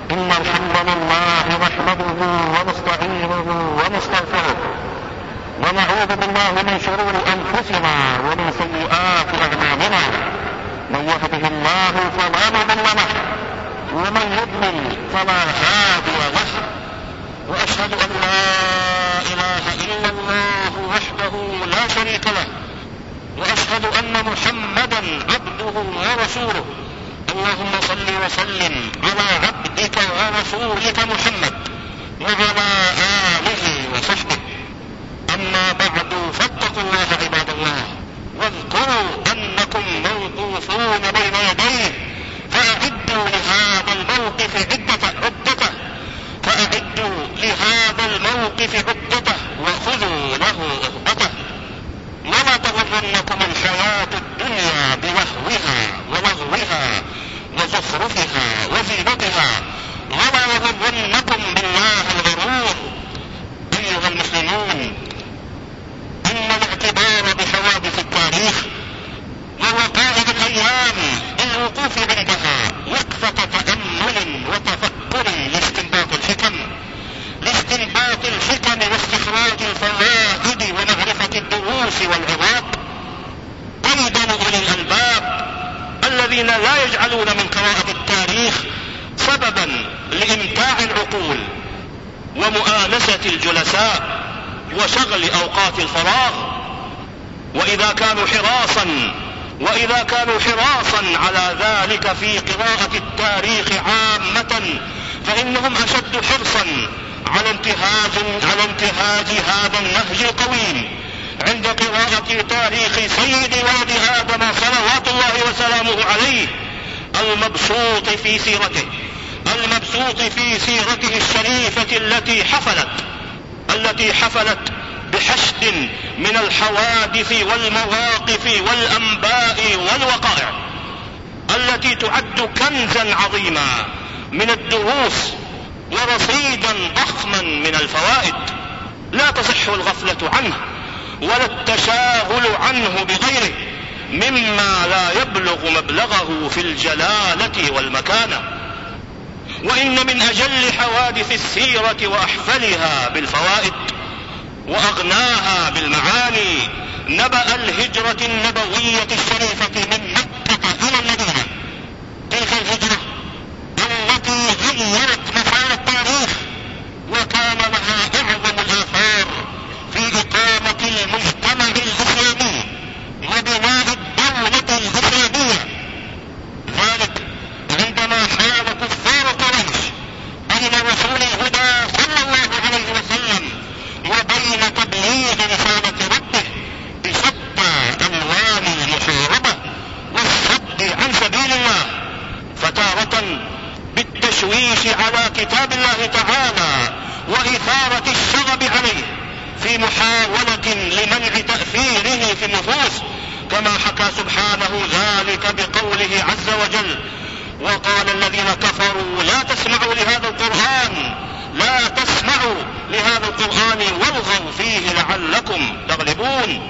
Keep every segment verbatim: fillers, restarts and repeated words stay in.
إن الحمد لله نحمده ونستعينه ونستغفره ونعوذ بالله من شرور أنفسنا ومن سيئات أعمالنا. من يهده الله فلا مضل له ومن يضلل فلا هادي له. وأشهد أن لا إله إلا الله وحده لا شريك له، وأشهد أن محمدا عبده ورسوله. اللهم صل وسلم على عبدك ورسولك محمد وعلى آله وصحبه. أما بعد، فاتقوا الله عباد الله، واذكروا أنكم موقوفون بين يديه، فأعدوا لهذا الموقف عدته عدته فأعدوا لهذا الموقف عدته وخذوا له عهدته. ولا تغرنكم الحياة الدنيا بلهوها ولغوها وزخرفها وزينتها، ولا يغرنكم بالله الغرور. أيها المسلمون، إن الاعتبار بحوادث التاريخ ووقائع الأيام الوقوف عندها وقفة تأمل وتفكر لاستنباط الحكم لاستنباط الحكم واستخراج الفوائد ومعرفة الدروس والعظات. أيضا أولي الألباب الذين لا يجعلون من قراءة التاريخ سببا لإمتاع العقول ومؤانسة الجلساء وشغل أوقات الفراغ، وإذا كانوا حراسا وإذا كانوا حراسا على ذلك في قراءة التاريخ عامة، فإنهم أشد حرصا على انتهاج على انتهاج هذا النهج القويم عند قراءة تاريخ سيد ولد آدم صلوات الله وسلامه عليه، المبسوط في سيرته المبسوط في سيرته الشريفة التي حفلت التي حفلت بحشد من الحوادث والمواقف والأنباء والوقائع، التي تعد كنزا عظيما من الدروس ورصيدا ضخما من الفوائد، لا تصح الغفلة عنه ولا التشاغل عنه بغيره مما لا يبلغ مبلغه في الجلالة والمكانة. وإن من أجل حوادث السيرة وأحفلها بالفوائد وأغناها بالمعاني نبأ الهجرة النبوية الشريفة من مكة إلى المدينة، تلك الهجرة التي غيرت مسار التاريخ وكان لها أعظم الآثار في إقامة المجتمع الإسلامي وبناء الدولة الإسلامية. ذلك عندما حال كفار قريش بين رسول الهدى صلى الله عليه وسلم وبين تبليغ رسالة ربه بشتى ألوان المحاربة والصد عن سبيل الله، فتارة بالتشويش على كتاب الله تعالى وإثارة الشغب عليه في محاولة لمنع تأثيره في النفوس، كما حكى سبحانه ذلك بقوله عز وجل: وقال الذين كفروا لا تسمعوا لهذا القرآن لا تسمعوا لهذا القرآن والغوا فيه لعلكم تغلبون.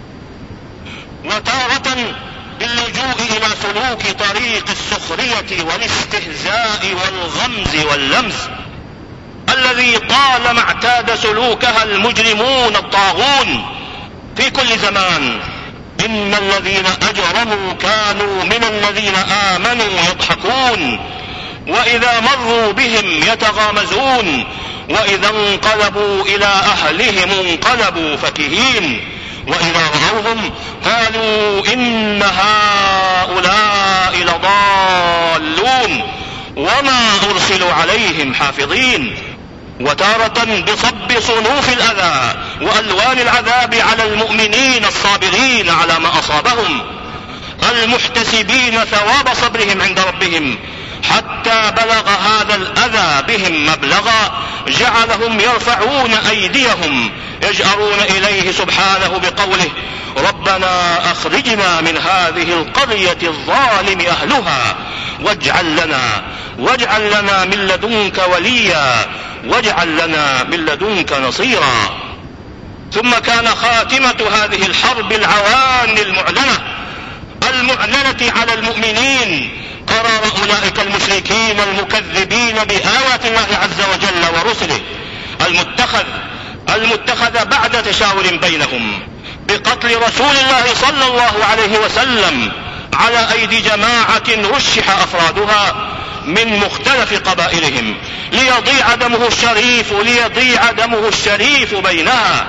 وتارة باللجوء إلى سلوك طريق السخرية والاستهزاء والغمز واللمز الذي طالما اعتاد سلوكها المجرمون الطاغون في كل زمان. إن الذين أجرموا كانوا من الذين آمنوا يضحكون، وإذا مروا بهم يتغامزون، وإذا انقلبوا إلى أهلهم انقلبوا فكهين، وإذا رأوهم قالوا إن هؤلاء لضالون وما أرسلوا عليهم حافظين. وتارة بصب صنوف الأذى وألوان العذاب على المؤمنين الصابرين على ما أصابهم المحتسبين ثواب صبرهم عند ربهم، حتى بلغ هذا الأذى بهم مبلغا جعلهم يرفعون أيديهم يجأرون إليه سبحانه بقوله: ربنا أخرجنا من هذه القرية الظالم أهلها واجعل لنا واجعل لنا من لدنك وليا واجعل لنا من لدنك نصيرا. ثم كان خاتمة هذه الحرب العوان المعلنة المعلنة على المؤمنين قرار أولئك المشركين المكذبين بآيات الله عز وجل ورسله المتخذ المتخذ بعد تشاور بينهم بقتل رسول الله صلى الله عليه وسلم على أيدي جماعة رشح أفرادها من مختلف قبائلهم ليضيع دمه الشريف ليضيع دمه الشريف بينها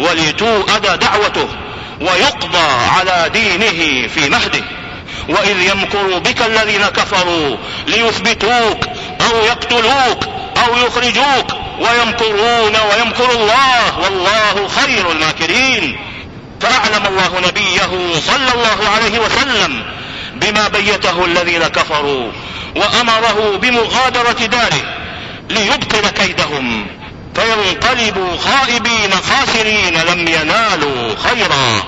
ولتؤد دعوته ويقضى على دينه في مهده. وإذ يمكر بك الذين كفروا ليثبتوك أو يقتلوك أو يخرجوك ويمكرون ويمكر الله والله خير الماكرين. فأعلم الله نبيه صلى الله عليه وسلم بما بيته الذين كفروا وأمره بمغادرة داره ليبطل كيدهم فينقلبوا خائبين خاسرين لم ينالوا خيرا.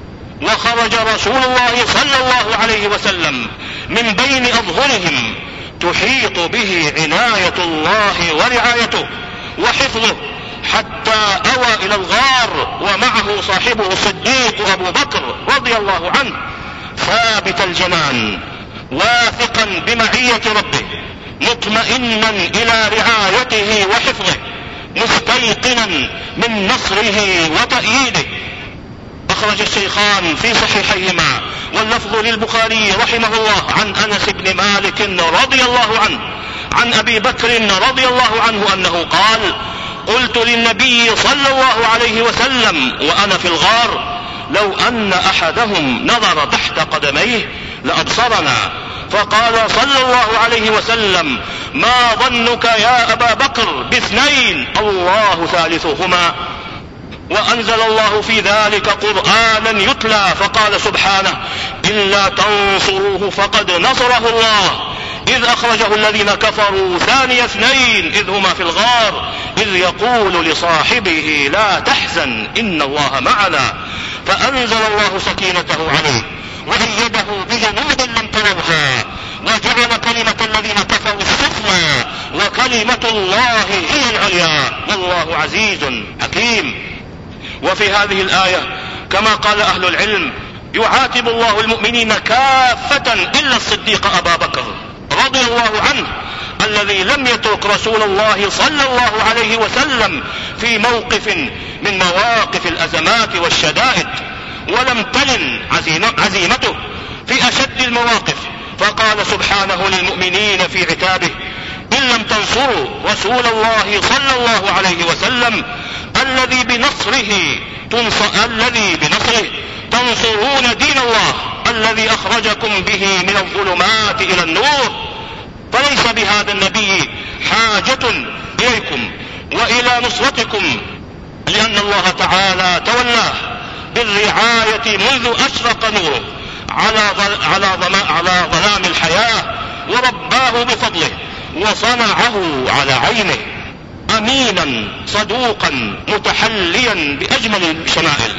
وخرج رسول الله صلى الله عليه وسلم من بين أظهرهم تحيط به عناية الله ورعايته وحفظه حتى أوى إلى الغار ومعه صاحبه الصديق أبو بكر رضي الله عنه ثابت الجنان واثقا بمعية ربه مطمئنا إلى رعايته وحفظه مستيقنا من نصره وتأييده. أخرج الشيخان في صحيحيهما واللفظ للبخاري رحمه الله عن أنس بن مالك رضي الله عنه عن أبي بكر رضي الله عنه أنه قال: قلت للنبي صلى الله عليه وسلم وأنا في الغار: لو أن أحدهم نظر تحت قدميه لأبصرنا. فقال صلى الله عليه وسلم: ما ظنك يا أبا بكر باثنين الله ثالثهما. وأنزل الله في ذلك قرآنا يتلى فقال سبحانه: إلا تنصروه فقد نصره الله إذ أخرجه الذين كفروا ثاني اثنين إذ هما في الغار إذ يقول لصاحبه لا تحزن إن الله معنا فأنزل الله سكينته عليه وأيده بجنود لم تروها وجعل كلمة الذين كفروا السفلى وكلمة الله هي العليا والله عزيز حكيم. وفي هذه الآية كما قال أهل العلم يعاتب الله المؤمنين كافة إلا الصديق أبا بكر رضي الله عنه الذي لم يترك رسول الله صلى الله عليه وسلم في موقف من مواقف الأزمات والشدائد ولم تلن عزيمته في أشد المواقف. فقال سبحانه للمؤمنين في عتابه: إن لم تنصروا رسول الله صلى الله عليه وسلم الذي بنصره تنصر الذي بنصره تنصرون دين الله الذي أخرجكم به من الظلمات إلى النور. فليس بهذا النبي حاجة إليكم وإلى نصرتكم لأن الله تعالى تولاه بالرعاية منذ أشرق نوره على على على ظلام الحياة ورباه بفضله وصنعه على عينه أمينا صدوقا متحليا بأجمل الشمائل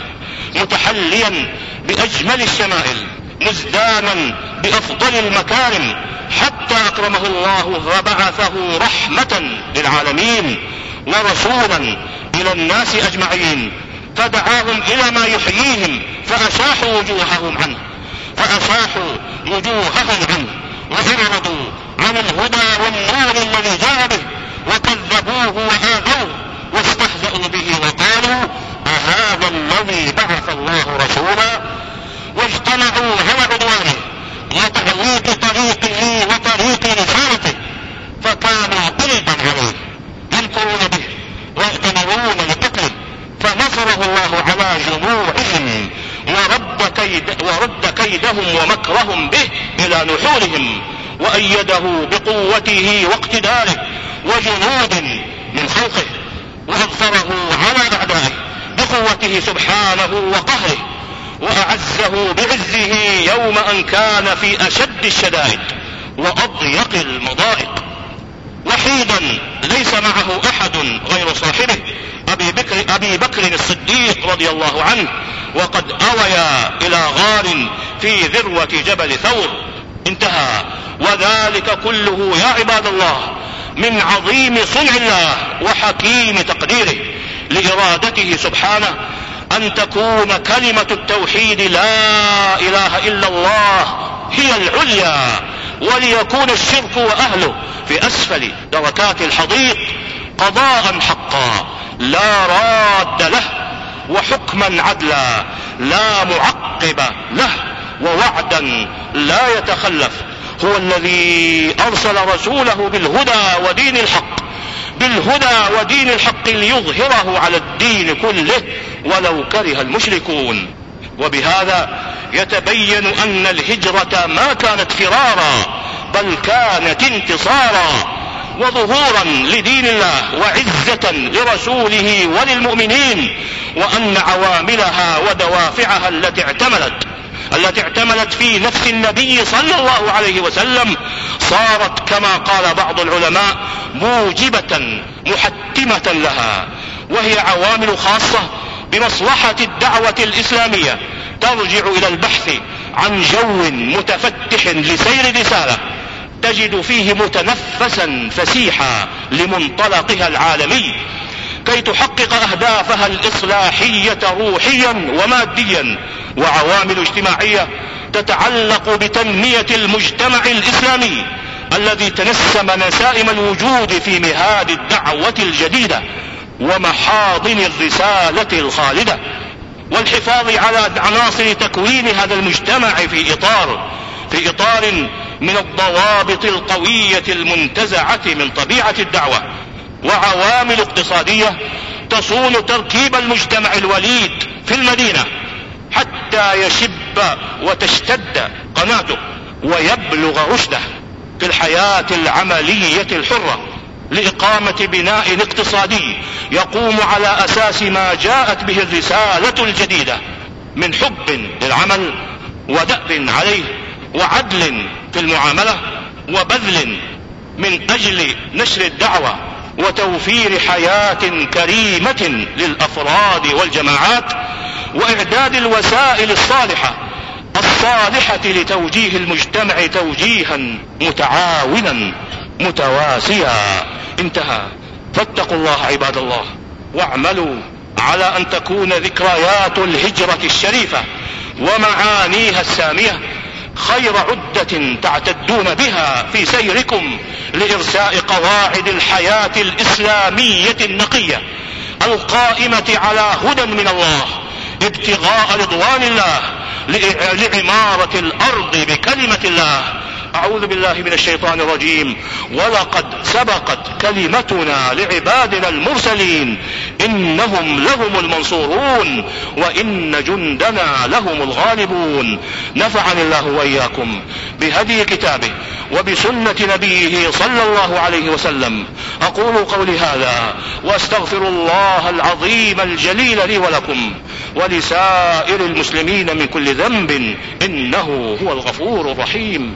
متحليا بأجمل الشمائل مزدانا بأفضل المكارم حتى أكرمه الله وبعثه رحمة للعالمين ورسولا إلى الناس أجمعين فدعاهم إلى ما يحييهم فأشاحوا وجوههم عنه فأشاحوا وجوههم عنه وأعرضوا عن الهدى والنور الذي جاء به وكذبوه وآذوه واستهزأوا به وقالوا: أهذا الذي بعث الله رسولا. واجتمعوا على عدوانه وتعويق طريقه وطريق رسالته فكانوا قلبا عليه ينكرون به ويأتمرون لقتله فنصره الله على جموعهم ورد, كيد ورد كيدهم ومكرهم به إلى نحورهم وأيده بقوته واقتداره وجنود من خلقه وأظفره على أعدائه بقوته سبحانه وقهره وأعزه بعزه يوم أن كان في أشد الشدائد وأضيق المضائق وحيدا ليس معه أحد غير صاحبه أبي بكر, أبي بكر الصديق رضي الله عنه وقد أويا إلى غار في ذروة جبل ثور. انتهى. وذلك كله يا عباد الله من عظيم صنع الله وحكيم تقديره لإرادته سبحانه أن تكون كلمة التوحيد لا إله إلا الله هي العليا وليكون الشرك وأهله في أسفل دركات الحضيض قضاء حقا لا راد له، وحكما عدلا لا معقب له، ووعدا لا يتخلف. هو الذي أرسل رسوله بالهدى ودين الحق بالهدى ودين الحق ليظهره على الدين كله ولو كره المشركون. وبهذا يتبين أن الهجرة ما كانت فرارا، بل كانت انتصارا وظهورا لدين الله وعزة لرسوله وللمؤمنين، وأن عواملها ودوافعها التي اعتملت التي اعتملت في نفس النبي صلى الله عليه وسلم صارت كما قال بعض العلماء موجبة محتمة لها، وهي عوامل خاصة بمصلحة الدعوة الإسلامية ترجع إلى البحث عن جو متفتح لسير الرسالة تجد فيه متنفسا فسيحا لمنطلقها العالمي كي تحقق أهدافها الإصلاحية روحيا وماديا، وعوامل اجتماعية تتعلق بتنمية المجتمع الإسلامي الذي تنسم نسائم الوجود في مهاد الدعوة الجديدة ومحاضن الرسالة الخالدة، والحفاظ على عناصر تكوين هذا المجتمع في إطار في إطار من الضوابط القوية المنتزعة من طبيعة الدعوة، وعوامل اقتصادية تصون تركيب المجتمع الوليد في المدينة حتى يشب وتشتد قناته ويبلغ رشده في الحياة العملية الحرة لإقامة بناء اقتصادي يقوم على أساس ما جاءت به الرسالة الجديدة من حب للعمل ودأب عليه وعدل في المعاملة وبذل من أجل نشر الدعوة وتوفير حياة كريمة للأفراد والجماعات، وإعداد الوسائل الصالحة الصالحة لتوجيه المجتمع توجيها متعاونا متواسيا. انتهى. فاتقوا الله عباد الله، واعملوا على أن تكون ذكريات الهجرة الشريفة ومعانيها السامية خير عدة تعتدون بها في سيركم لإرساء قواعد الحياة الإسلامية النقية القائمة على هدى من الله ابتغاء رضوان الله لعمارة الأرض بكلمة الله. أعوذ بالله من الشيطان الرجيم. ولقد سبقت كلمتنا لعبادنا المرسلين إنهم لهم المنصورون وإن جندنا لهم الغالبون. نفعني الله وإياكم بهدي كتابه وبسنة نبيه صلى الله عليه وسلم. أقول قولي هذا وأستغفر الله العظيم الجليل لي ولكم ولسائر المسلمين من كل ذنب إنه هو الغفور الرحيم.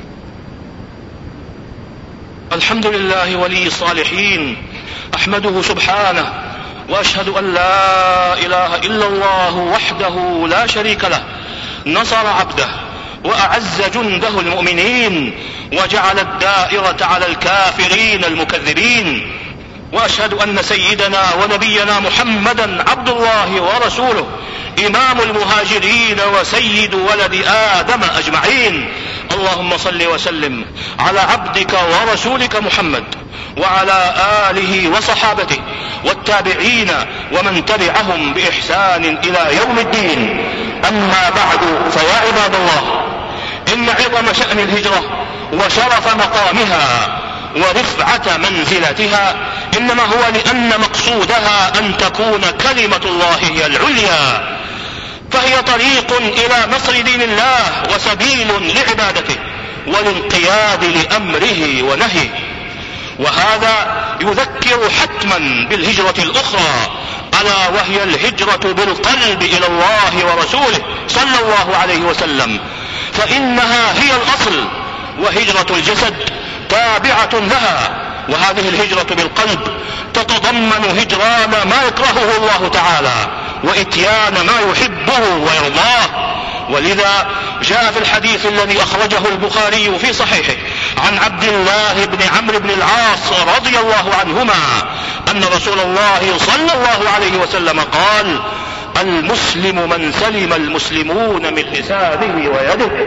الحمد لله ولي الصالحين، أحمده سبحانه وأشهد أن لا إله إلا الله وحده لا شريك له، نصر عبده وأعز جنده المؤمنين وجعل الدائرة على الكافرين المكذبين. وأشهد أن سيدنا ونبينا محمدا عبد الله ورسوله إمام المهاجرين وسيد ولد آدم أجمعين. اللهم صل وسلم على عبدك ورسولك محمد وعلى آله وصحابته والتابعين ومن تبعهم بإحسان إلى يوم الدين. أما بعد، فيا عباد الله، إن عظم شأن الهجرة وشرف مقامها ورفعة منزلتها إنما هو لأن مقصودها أن تكون كلمة الله هي العليا، فهي طريق إلى نصر دين الله وسبيل لعبادته والانقياد لأمره ونهيه. وهذا يذكر حتما بالهجرة الأخرى، ألا وهي الهجرة بالقلب إلى الله ورسوله صلى الله عليه وسلم، فإنها هي الأصل، وهجرة الجسد تابعة لها. وهذه الهجرة بالقلب تتضمن هجران ما يكرهه الله تعالى وإتيان ما يحبه ويرضاه. ولذا جاء في الحديث الذي أخرجه البخاري في صحيحه عن عبد الله بن عمرو بن العاص رضي الله عنهما أن رسول الله صلى الله عليه وسلم قال: المسلم من سلم المسلمون من لسانه ويده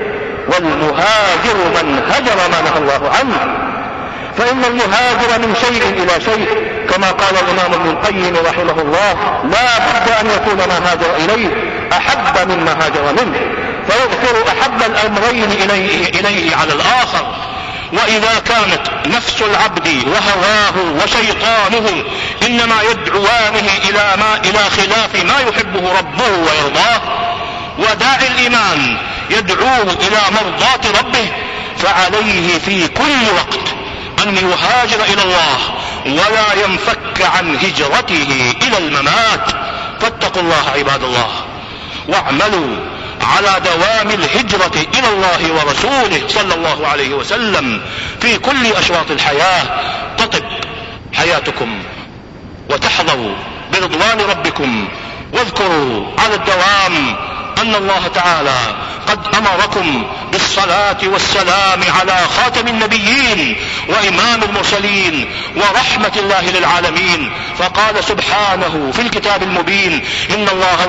والمهاجر من هجر ما نهى الله عنه. فإن المهاجر من شيء إلى شيء، كما قال الإمام ابن القيم رحمه الله: لا بد أن يكون ما هاجر إليه أحب مما هاجر منه، فيذكر أحب الأمرين إليه, إليه على الآخر. وإذا كانت نفس العبد وهواه وشيطانه إنما يدعوانه إلى, ما إلى خلاف ما يحبه ربه ويرضاه، وداعي الإيمان يدعوه إلى مرضاة ربه، فعليه في كل وقت أن يهاجر إلى الله ولا ينفك عن هجرته إلى الممات. فاتقوا الله عباد الله، واعملوا على دوام الهجرة إلى الله ورسوله صلى الله عليه وسلم في كل أشواط الحياة، تطب حياتكم وتحظوا برضوان ربكم. واذكروا على الدوام أن الله تعالى قد أمركم بالصلاة والسلام على خاتم النبيين وإمام المرسلين ورحمة الله للعالمين، فقال سبحانه في الكتاب المبين: إن الله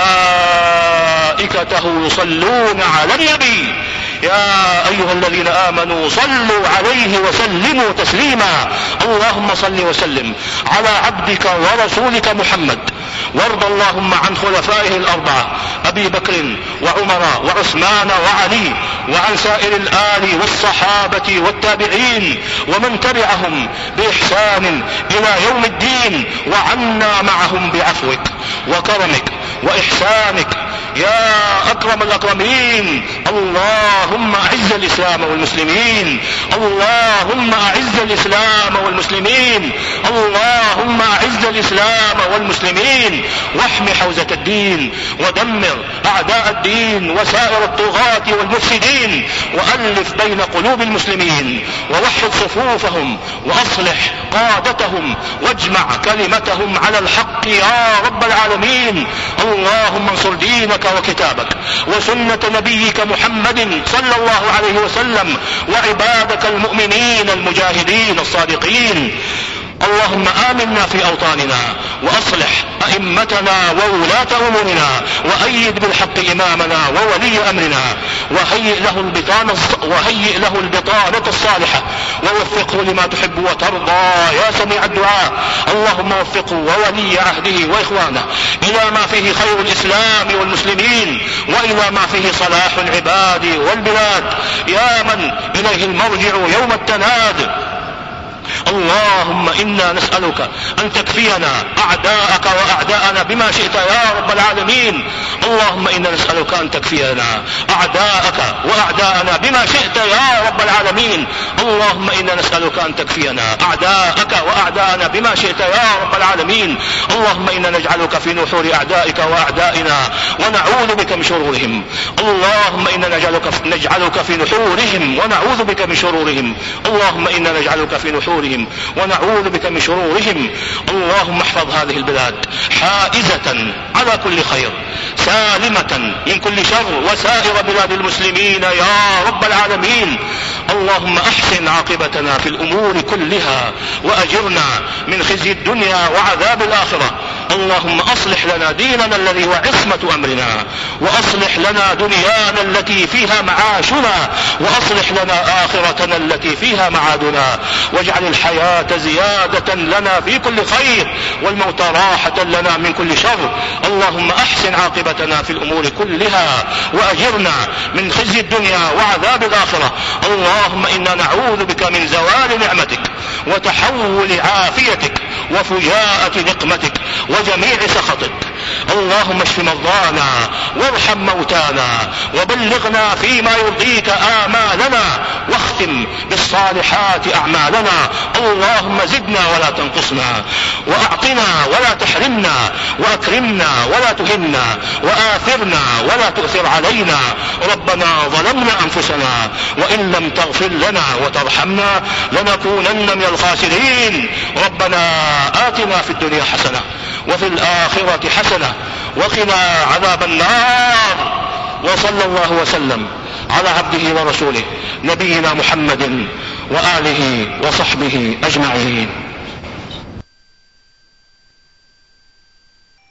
وملائكته يصلون على النبي يا أيها الذين آمنوا صلوا عليه وسلموا تسليما. اللهم صل وسلم على عبدك ورسولك محمد، وارض اللهم عن خلفائه الأربعة أبي بكر وعمر وعثمان وعلي، وعن سائر الآل والصحابة والتابعين ومن تبعهم بإحسان إلى يوم الدين، وعنا معهم بعفوك وكرمك وإحسانك يا أكرم الأكرمين. اللهم أعز الإسلام والمسلمين، اللهم أعز الإسلام والمسلمين، اللهم أعز الإسلام والمسلمين، واحم حوزة الدين، ودمر أعداء الدين وسائر الطغاة والمفسدين، وألف بين قلوب المسلمين، ووحد صفوفهم، وأصلح قادتهم، واجمع كلمتهم على الحق يا رب العالمين. اللهم انصر دينك وكتابك وسنة نبيك محمد صلى الله عليه وسلم وعبادك المؤمنين المجاهدين الصادقين. اللهم آمنا في أوطاننا، وأصلح أئمتنا وولاة أمورنا، وأيد بالحق إمامنا وولي أمرنا، وهيئ له البطانة, وهيئ له البطانة الصالحة، ووفقه لما تحب وترضى يا سميع الدعاء. اللهم وفقه وولي عهده وإخوانه إلى ما فيه خير الإسلام والمسلمين، وإلى ما فيه صلاح العباد والبلاد، يا من إليه المرجع يوم التناد. اللهم إنا نسألك أن تكفينا أعداءك وأعداءنا بما شئت يا رب العالمين. اللهم إنا نسألك أن تكفينا أعداءك وأعداءنا بما شئت يا رب العالمين. اللهم إنا نسألك أن تكفينا أعداءك وأعداءنا بما شئت يا رب العالمين. اللهم إنا نجعلك في نحور أعدائك وأعدائنا ونعوذ بك من شرورهم. اللهم إنا نجعلك نجعلك في نحورهم ونعوذ بك من شرورهم. اللهم إنا نجعلك في نحورهم ونعوذ بك من شرورهم. اللهم احفظ هذه البلاد حائزة على كل خير، سالمة من كل شر، وسائر بلاد المسلمين يا رب العالمين. اللهم احسن عاقبتنا في الأمور كلها، وأجرنا من خزي الدنيا وعذاب الآخرة. اللهم أصلح لنا ديننا الذي هو عصمة أمرنا، وأصلح لنا دنيانا التي فيها معاشنا، وأصلح لنا آخرتنا التي فيها معادنا، واجعل الحياة زيادة لنا في كل خير، والموت راحة لنا من كل شر. اللهم أحسن عاقبتنا في الأمور كلها، وأجرنا من خزي الدنيا وعذاب الآخرة. اللهم إنا نعوذ بك من زوال نعمتك وتحول عافيتك وفجاءة نقمتك وجميع سخطك. اللهم اشف مرضانا وارحم موتانا، وبلغنا فيما يرضيك آمالنا، واختم بالصالحات أعمالنا. اللهم زدنا ولا تنقصنا، وأعطنا ولا تحرمنا، وأكرمنا ولا تهنا، وآثرنا ولا تؤثر علينا. ربنا ظلمنا أنفسنا، وإن لم تغفر لنا وترحمنا لنكونن من الخاسرين. ربنا آتنا في الدنيا حسنة وفي الآخرة حسنة وقنا عذاب النار. وصلى الله وسلم على عبده ورسوله نبينا محمد وآله وصحبه أجمعين.